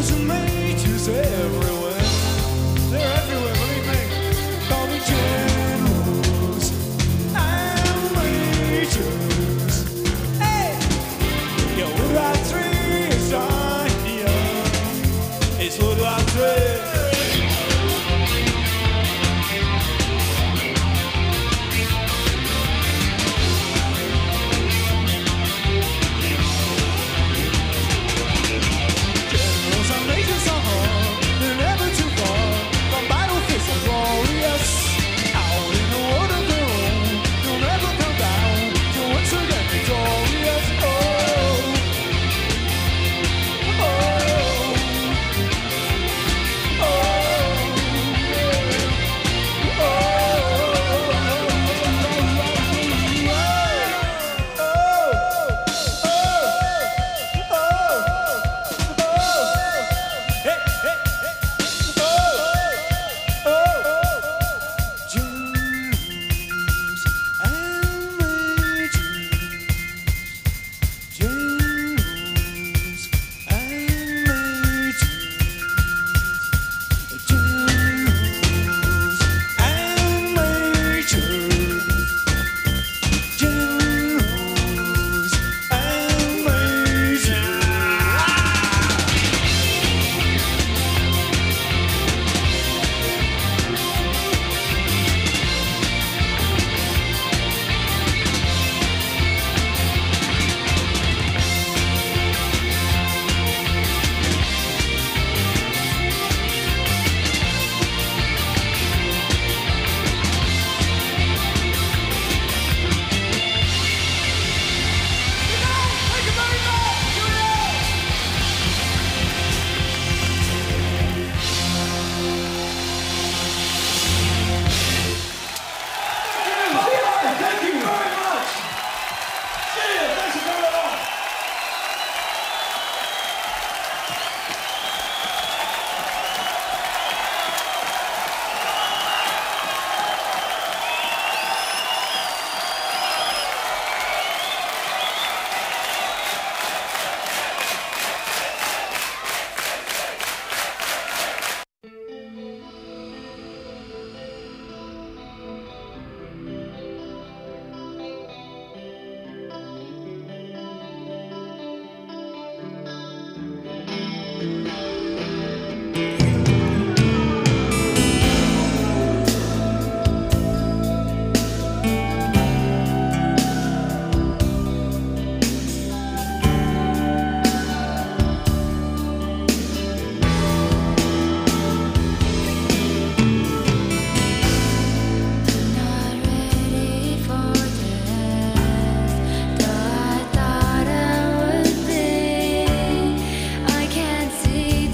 I can't see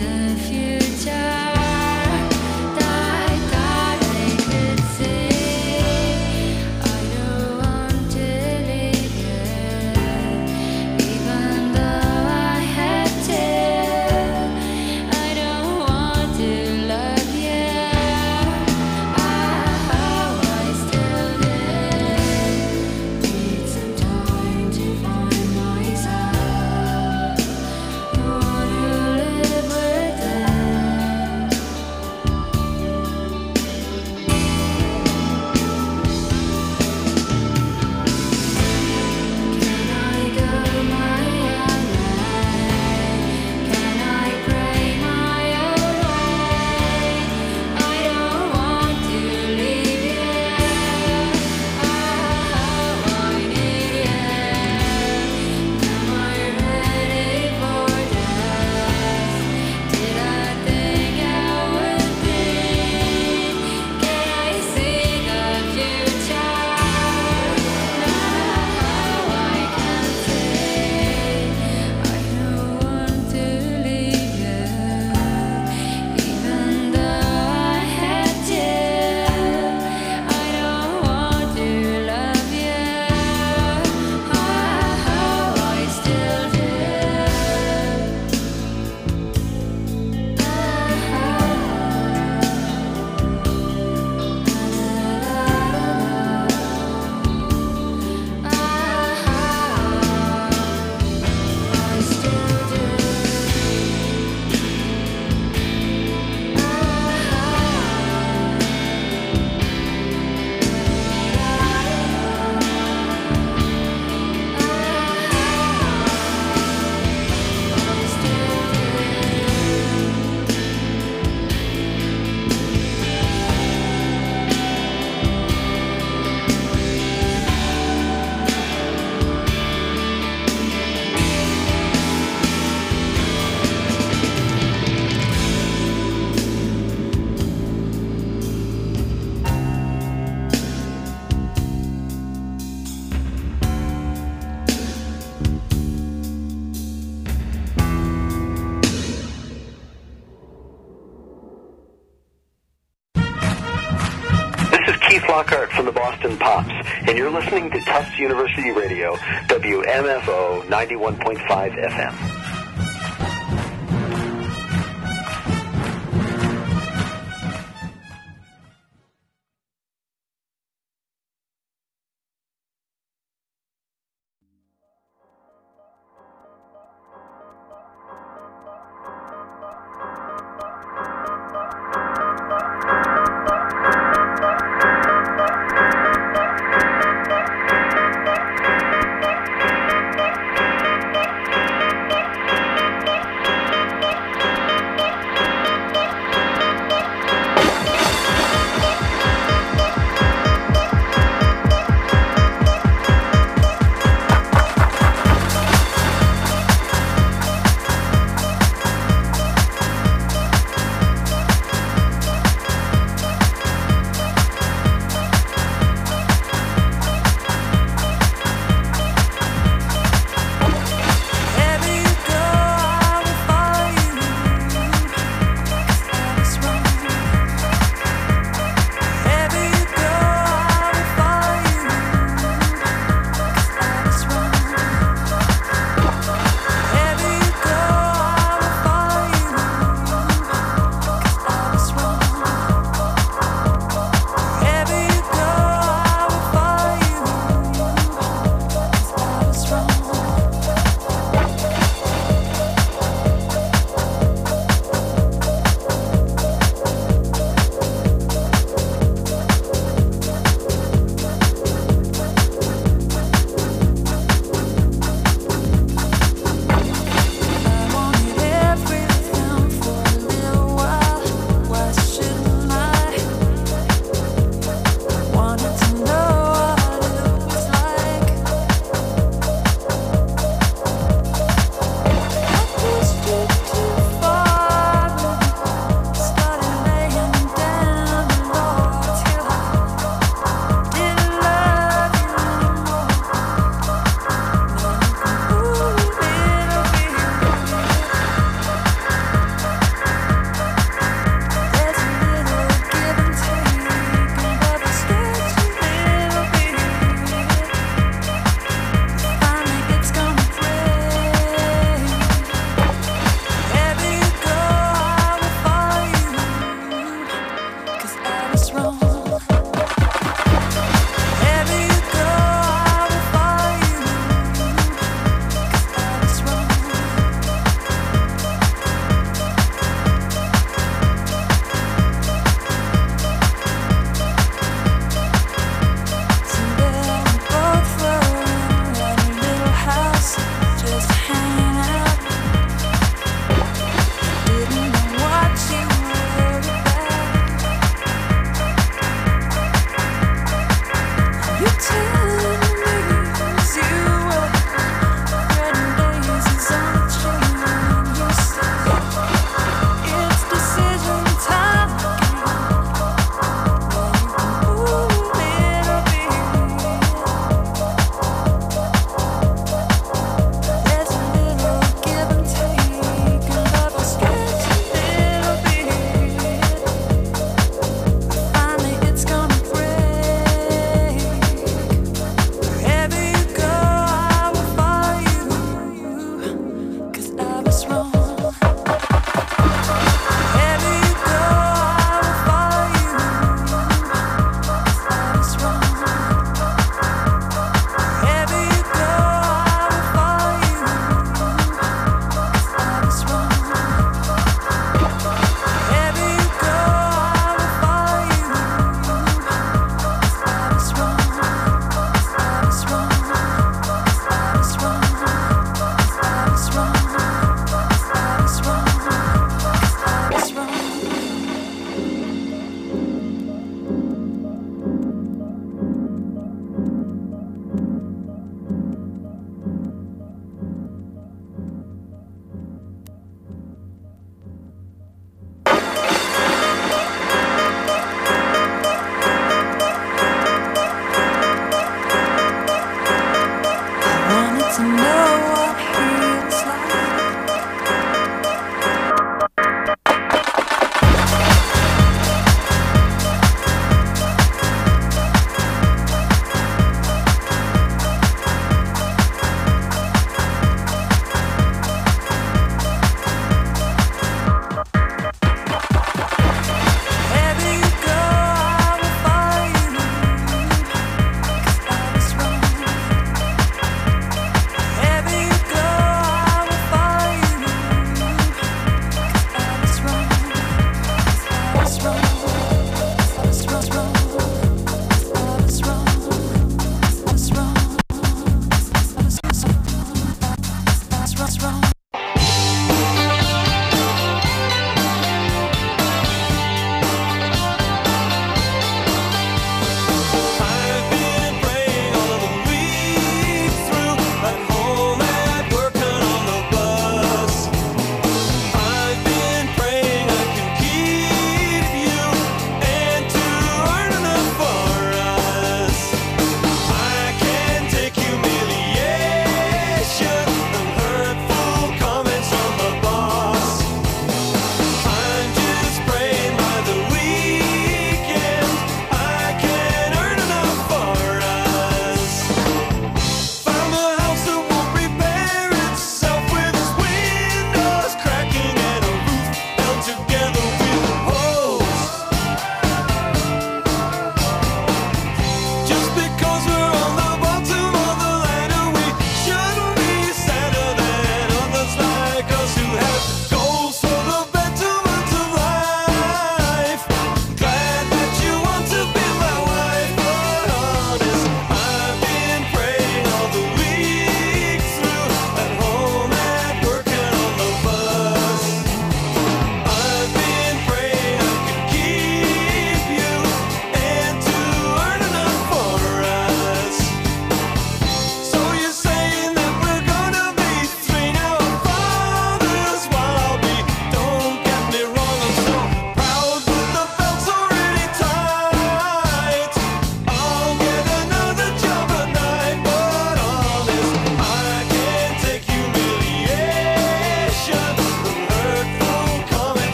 Lockhart from the Boston Pops, and you're listening to Tufts University Radio, WMFO 91.5 FM.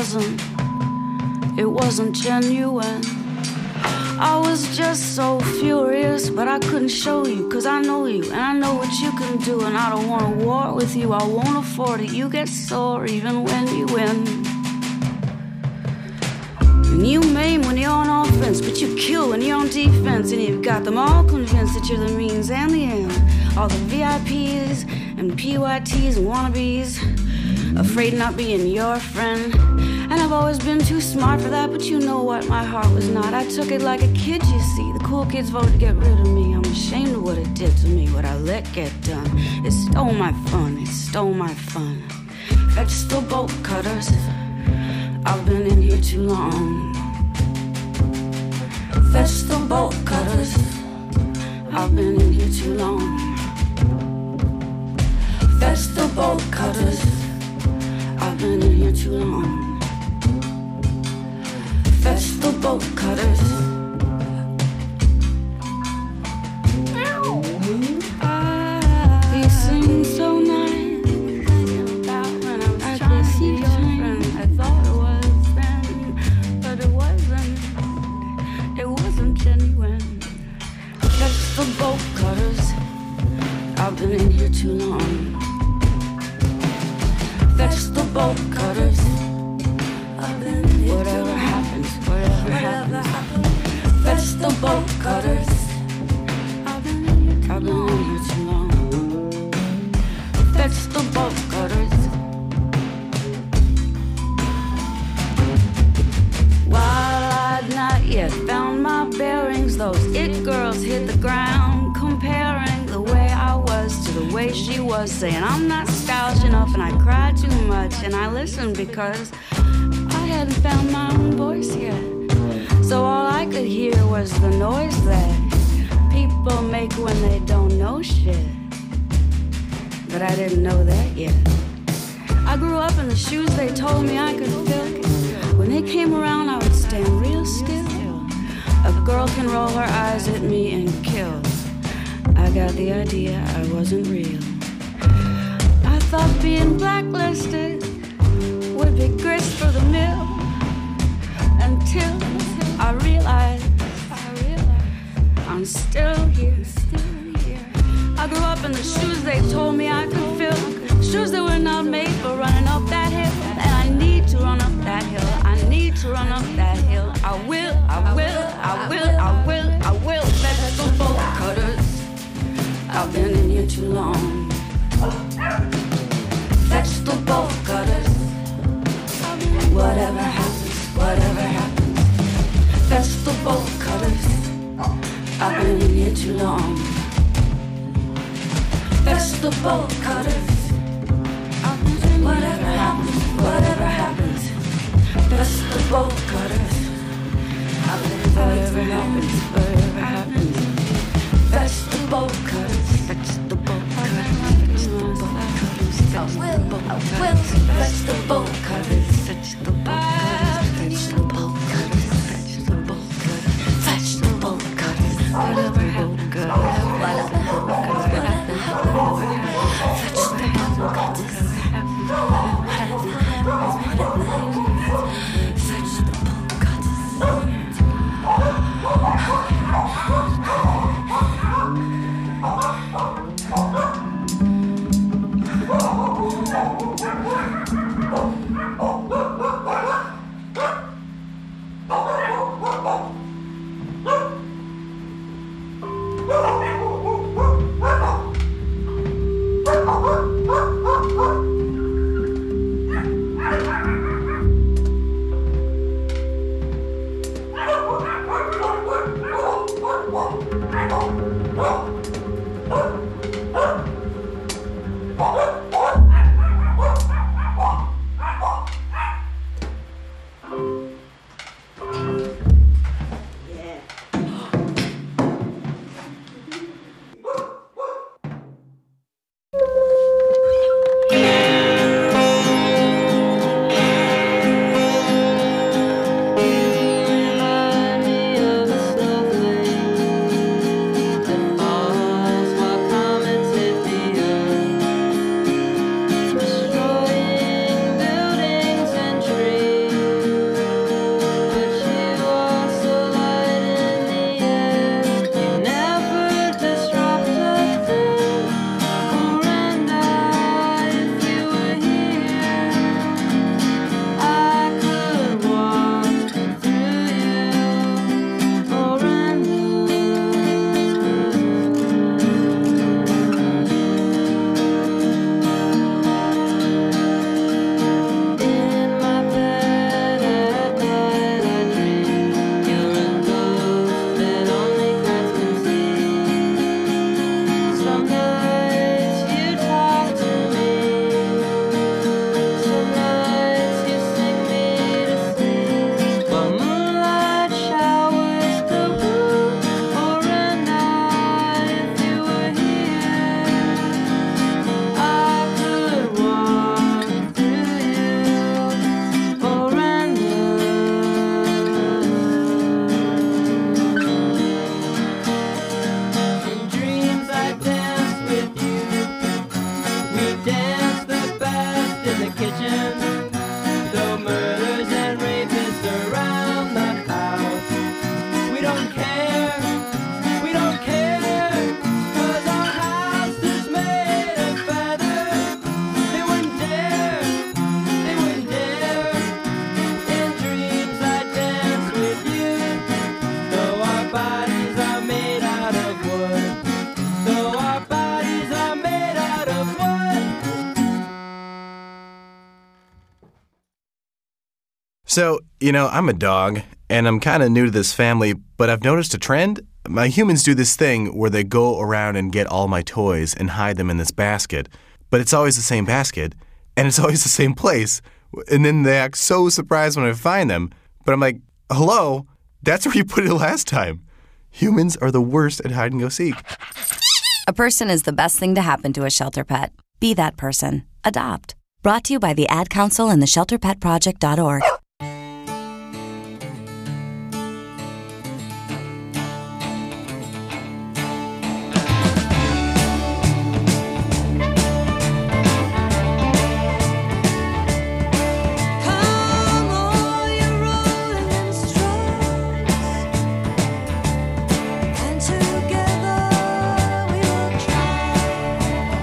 wasn't genuine. I was just so furious, but I couldn't show you, 'cause I know you, and I know what you can do, and I don't want to war with you, I won't afford it. You get sore even when you win. And you maim when you're on offense, but you kill when you're on defense, and you've got them all convinced that you're the means and the end. All the VIPs and PYTs and wannabes, afraid of not being your friend. And I've always been too smart for that, but you know what, my heart was not. I took it like a kid, you see. The cool kids voted to get rid of me. I'm ashamed of what it did to me, what I let get done. It stole my fun, it stole my fun. Fetch the bolt cutters, I've been in here too long. Fetch the bolt cutters, I've been in here too long. Fetch the bolt cutters, I've been in here too long. Fetch the bolt cutters. You sing so nice. I could see your friend. I thought it was then, but it wasn't. It wasn't genuine. Fetch the bolt cutters. I've been in here too long. Fetch the bolt cutters. Whatever happens, whatever happens. Fetch the bolt cutters. I've been in here too long. Fetch the bolt cutters. While I'd not yet found my bearings, those it girls hit the ground, comparing the way I was to the way she was, saying I'm not stylish enough and I cry too much, and I listened because I hadn't found my own voice yet. So all I could hear was the noise that people make when they don't know shit. But I didn't know that yet. I grew up in the shoes they told me I could fill. When they came around, I would stand real still. A girl can roll her eyes at me and kill. I got the idea I wasn't real. I thought being blacklisted would be grist for the mill, until I realized I'm still here. I grew up in the shoes they told me I could fill, shoes that were not made for running up that hill, and I need to run up that hill. I need to run up that hill. I will, I will, I will, I will, I will. Fetch the bolt cutters. I've been in here too long. Fetch the bolt cutters. Whatever happens, whatever happens. Fetch the bolt cutters. I've been in here too long. Fetch the bolt cutters. Whatever happens, whatever happens. Fetch the bolt cutters. I've been whatever happens, whatever happens. Fetch the bolt cutters. Fetch the bolt cutters. Fetch the bolt cutters. I will fetch the bolt cutters. Fetch the bolt cutters. Fetch the bolt cutters. Fetch the bolt cutters. Fetch the bolt cutters. Whatever happens, whatever happens, whatever happens. Fetch the bolt cutters. Fetch the bolt cutters. So, I'm a dog, and I'm kind of new to this family, but I've noticed a trend. My humans do this thing where they go around and get all my toys and hide them in this basket, but it's always the same basket, and it's always the same place, and then they act so surprised when I find them, but I'm like, hello, that's where you put it last time. Humans are the worst at hide and go seek. A person is the best thing to happen to a shelter pet. Be that person. Adopt. Brought to you by the Ad Council and the ShelterPetProject.org.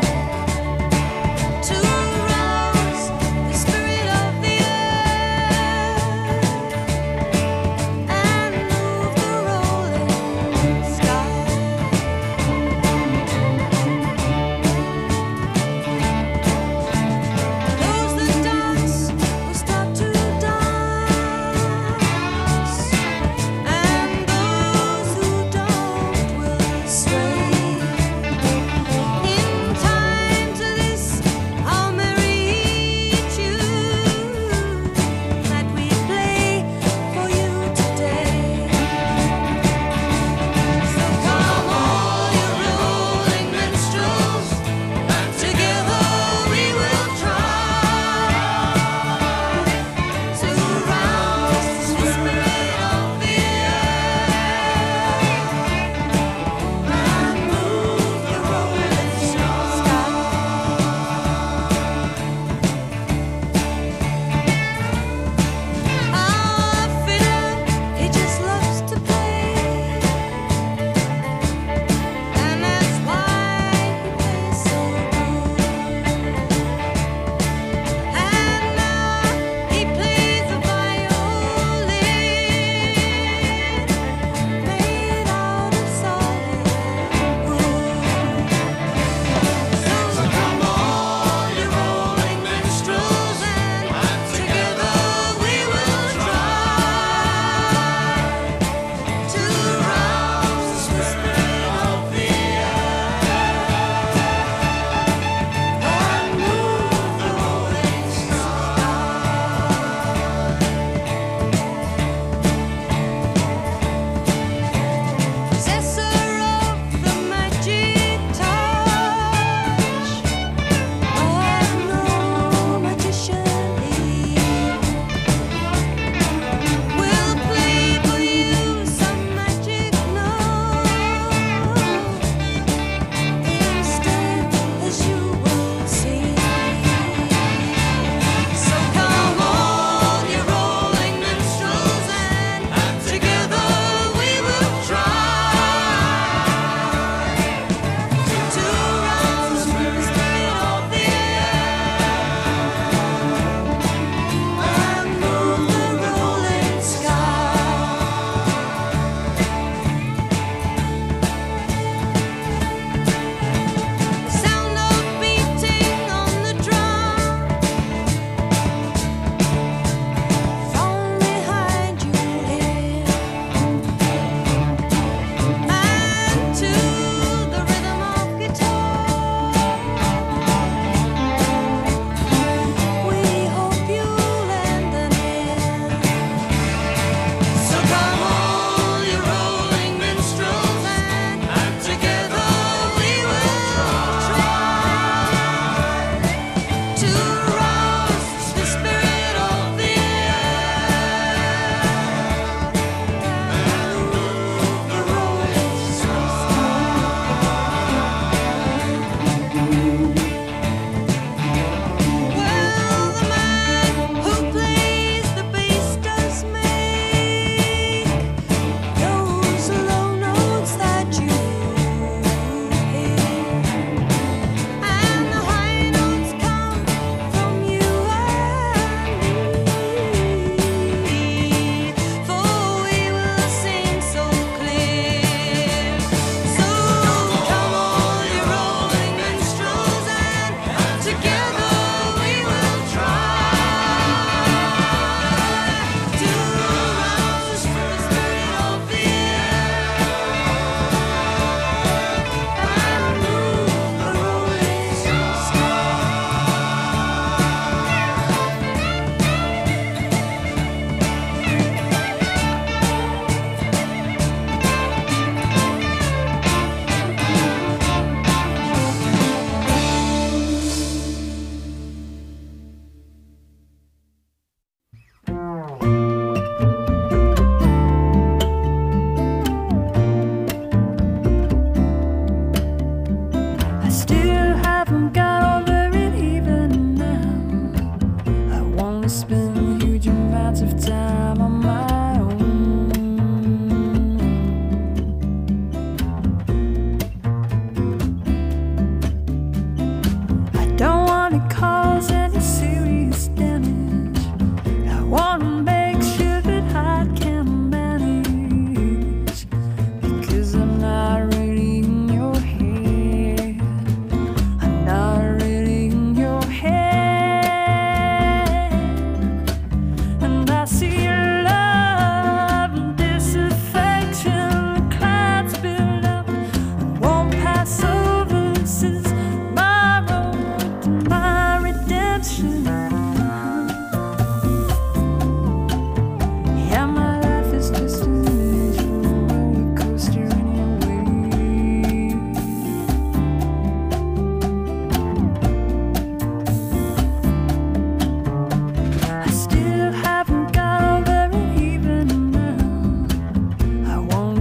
To rouse the spirit of the earth.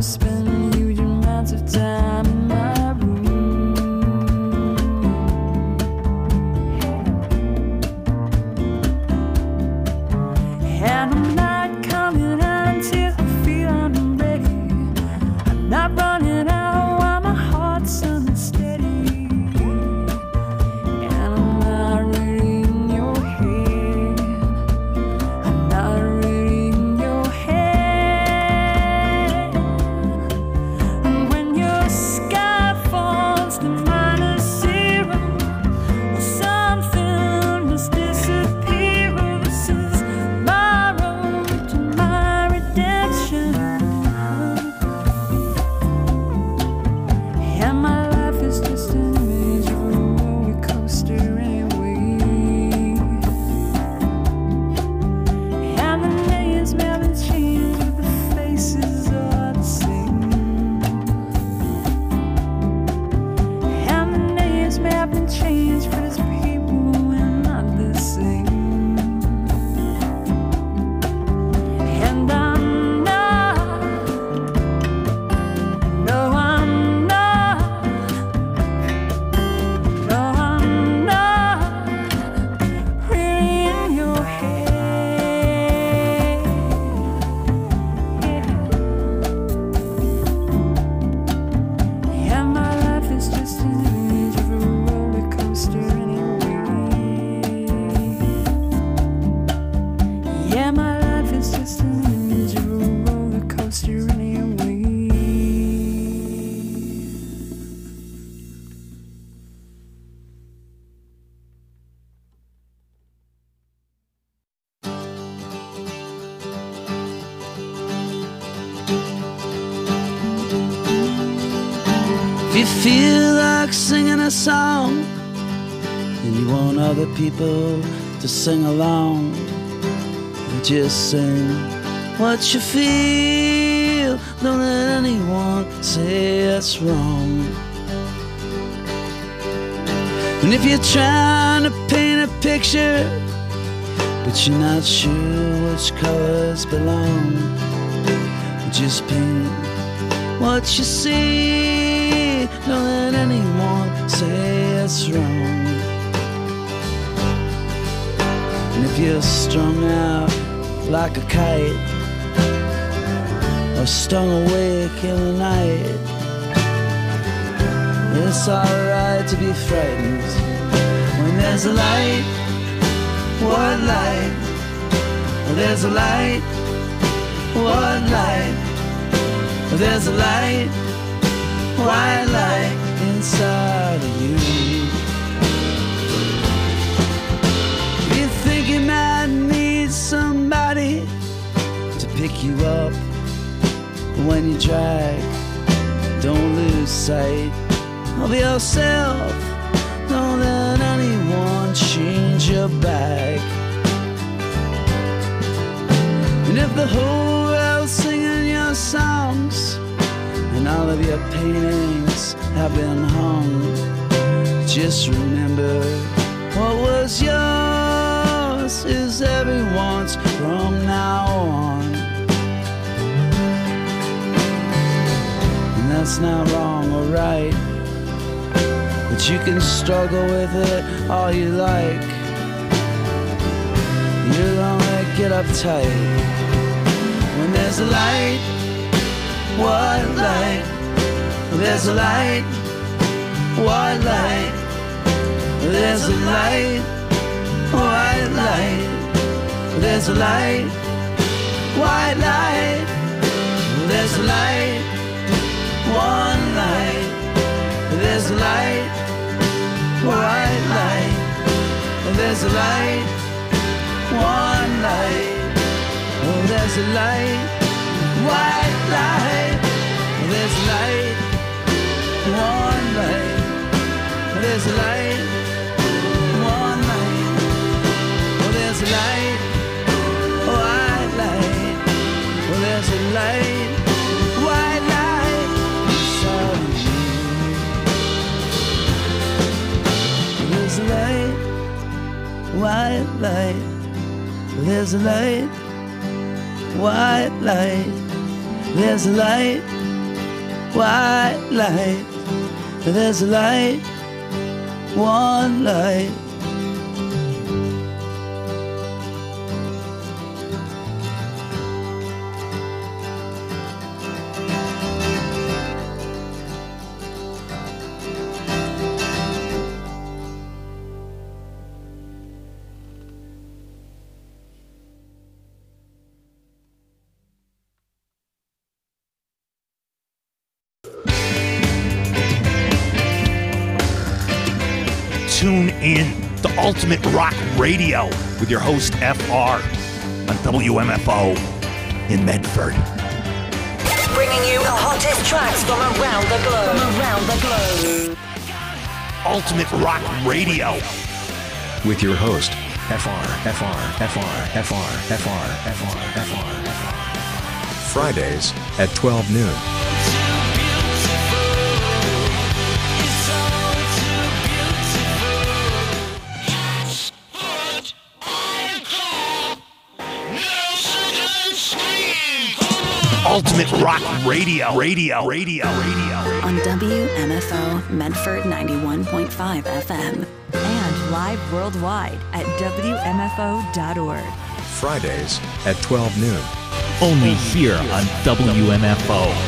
spend huge amounts of time in my room. And I'm not coming out until I feel I'm ready. I'm not running out while my heart's unsteady. And I'm not really in your head. I'm not really in your head. And when your sky falls to -0, or something must disappear. This is my road to my redemption. And my life is just an image of a roller coaster anyway. And the names may have changed, but the faces are the same. And the names may have been changed, but as people we're not the same. And I'm not, no I'm not, no I'm not really in your head. Yeah, my life is just an image of a roller coaster anyway. Yeah, my life is just an image of a roller coaster anyway. If you feel like singing a song and you want other people to sing along, just sing what you feel. Don't let anyone say it's wrong. And if you're trying to paint a picture but you're not sure which colors belong, just paint what you see. Don't let anyone say it's wrong. And if you're strung out like a kite or stung awake in the night, it's alright to be frightened when there's a light. What light? There's a light. What light? There's a light. White light inside of you. You think you might need somebody to pick you up when you drag. Don't lose sight of yourself. Don't let anyone change your bag. And if the whole world's singing your songs and all of your paintings have been hung, just remember what was yours is everyone's from now on. And that's not wrong or right, but you can struggle with it all you like. You'll only get uptight when there's a light. What light? There's a light. What light? There's a light. White light. There's a light. White light. There's a light. One light. There's a light. White light. There's a light. One light. Oh, there's a light. White light. There's a light. One light. There's a light. One light. Oh, there's a light. White light. Oh, there's a light. White light inside of you. There's a light. White light. There's a light. White light. There's a light. white light. There's a light, one light. Tune in to Ultimate Rock Radio with your host FR on WMFO in Medford. Bringing you the hottest tracks from around the globe. Ultimate Rock Radio with your host Fridays at 12 noon. Ultimate Rock Radio. On WMFO Medford 91.5 FM. And live worldwide at WMFO.org. Fridays at 12 noon. Only here on WMFO.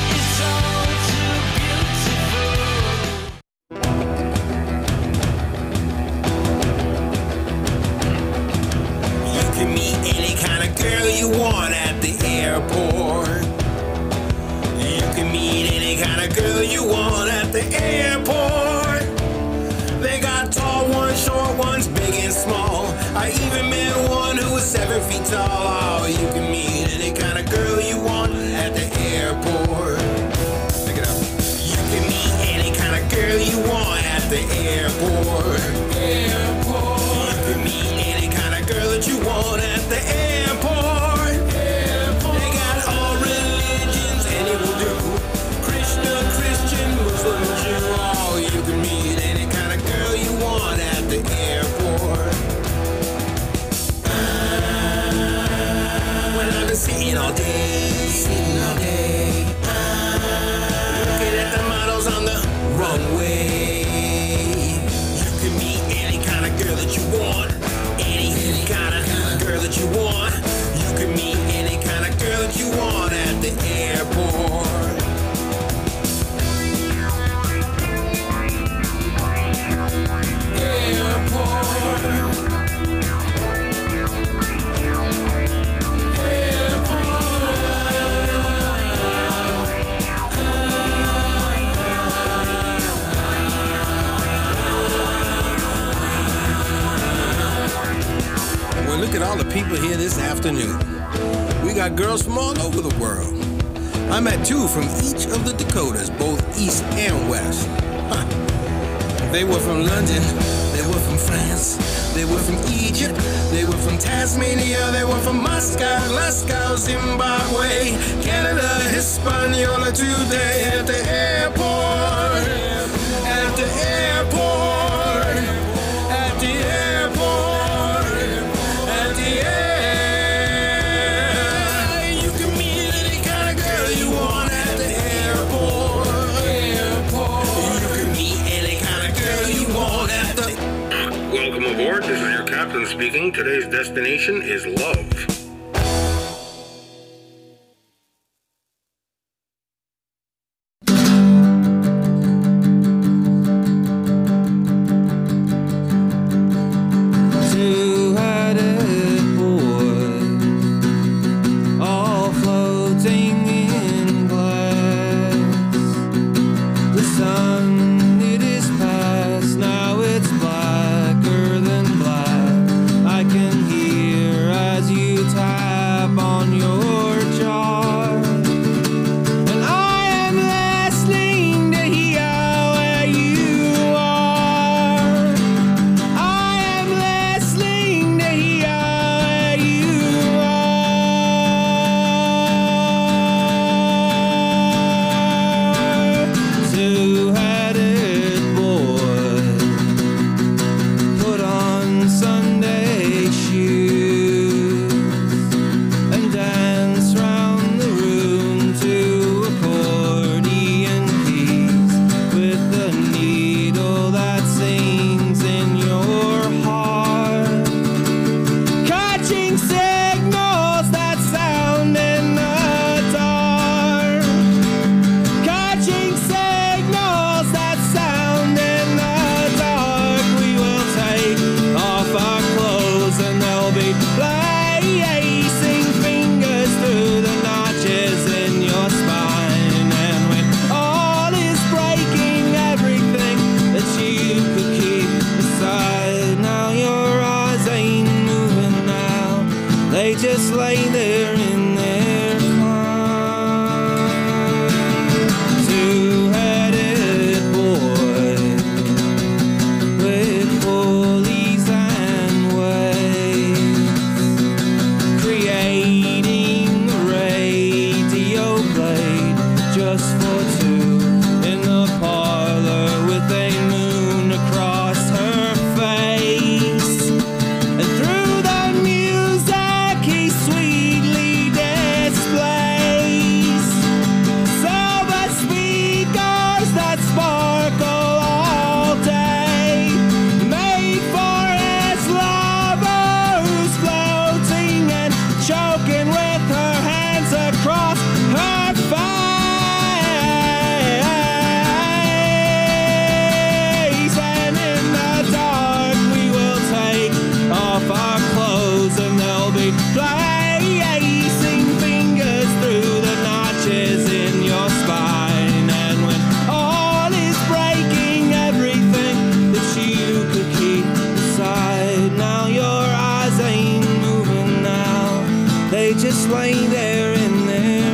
Girls from all over the world. I met two from each of the Dakotas, both east and west. They were from London, they were from France, they were from Egypt, they were from Tasmania, they were from Moscow, Glasgow, Zimbabwe, Canada, Hispaniola. Today at the airport, at the airport, at the airport, at the airport. Welcome aboard. This is your captain speaking. Today's destination is love. You just lay there in their climb. Two-headed boy with pulleys and weights, creating a radio blade just for two in the parlor with a moon across her face. And through the music he sweetly displays silver speakers that sparkle all day, made for his lover who's floating and choking with her hands across her face. And in the dark we will take off our clothes and they'll be placing fingers through the notches in your spine. And when all is breaking, everything that you could keep inside, now your eyes ain't moving now, they just lay there in their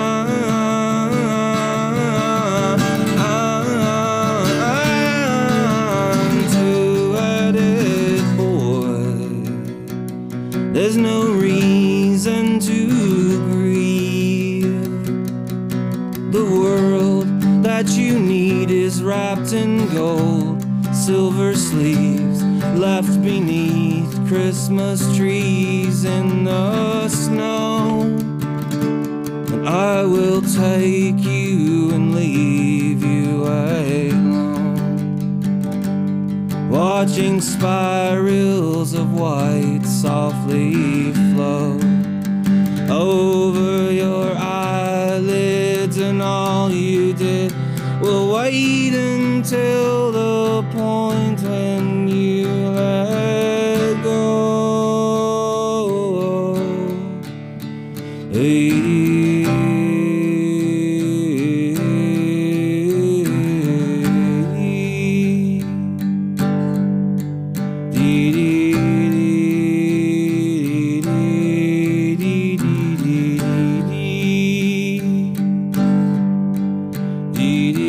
two-headed boy. There's no reason to grieve. The world that you need is wrapped in gold, silver sleeves left beneath Christmas trees in the snow. And I will take you and leave you alone, watching spirals of white softly flow over your eyelids, and all you did will wait until the point when you let go. Dee